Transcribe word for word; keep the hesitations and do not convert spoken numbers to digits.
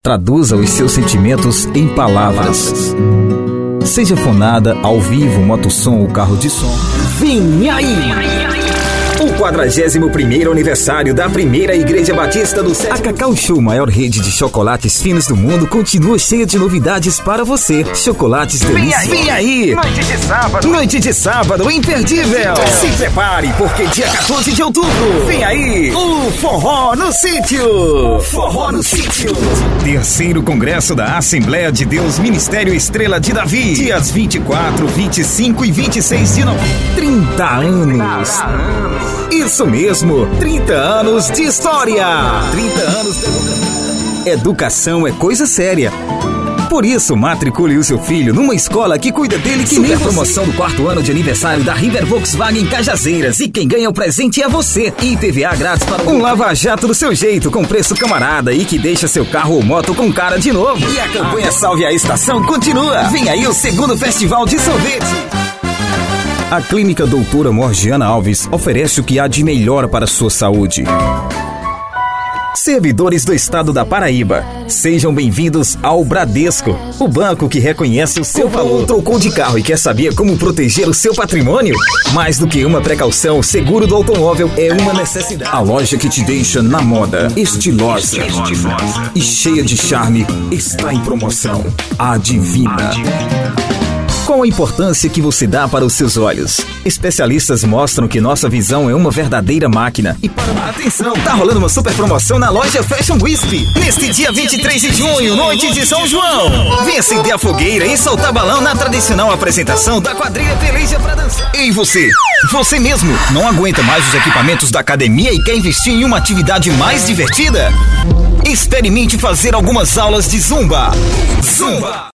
Traduza os seus sentimentos em palavras. Seja fonada, ao vivo, motossom ou carro de som. Vem aí! O quadragésimo primeiro aniversário da primeira Igreja Batista do Sétimo. A Cacau Show, maior rede de chocolates finos do mundo, continua cheia de novidades para você. Chocolates delícios. Vem aí! Noite de sábado! Noite de sábado imperdível! Se prepare, porque dia quatorze de outubro vem aí o Forró no Sítio! Forró no Sítio! Terceiro Congresso da Assembleia de Deus Ministério Estrela de Davi. Dias vinte e quatro, vinte e cinco e vinte e seis de novembro. trinta anos! Isso mesmo, trinta anos de história! trinta anos de educação. Educação é coisa séria. Por isso, matricule o seu filho numa escola que cuida dele que nem a promoção do quarto ano de aniversário da River Volkswagen Cajazeiras. E quem ganha o presente é você. E I P V A grátis para um lava-jato do seu jeito, com preço camarada e que deixa seu carro ou moto com cara de novo. E a campanha Salve a Estação continua. Vem aí o segundo Festival de Sorvete. A Clínica Doutora Morgiana Alves oferece o que há de melhor para a sua saúde. Servidores do estado da Paraíba, sejam bem-vindos ao Bradesco, o banco que reconhece o seu valor. Trocou de carro e quer saber como proteger o seu patrimônio? Mais do que uma precaução, o seguro do automóvel é uma necessidade. A loja que te deixa na moda, estilosa e cheia de charme está em promoção. A Divina. Qual a importância que você dá para os seus olhos? Especialistas mostram que nossa visão é uma verdadeira máquina. E para atenção, tá rolando uma super promoção na loja Fashion Wisp. Neste dia vinte e três de junho, noite de São João. Vem acender a fogueira e soltar balão na tradicional apresentação da quadrilha Peleja pra dançar. Ei você, você mesmo, não aguenta mais os equipamentos da academia e quer investir em uma atividade mais divertida? Experimente fazer algumas aulas de Zumba. Zumba!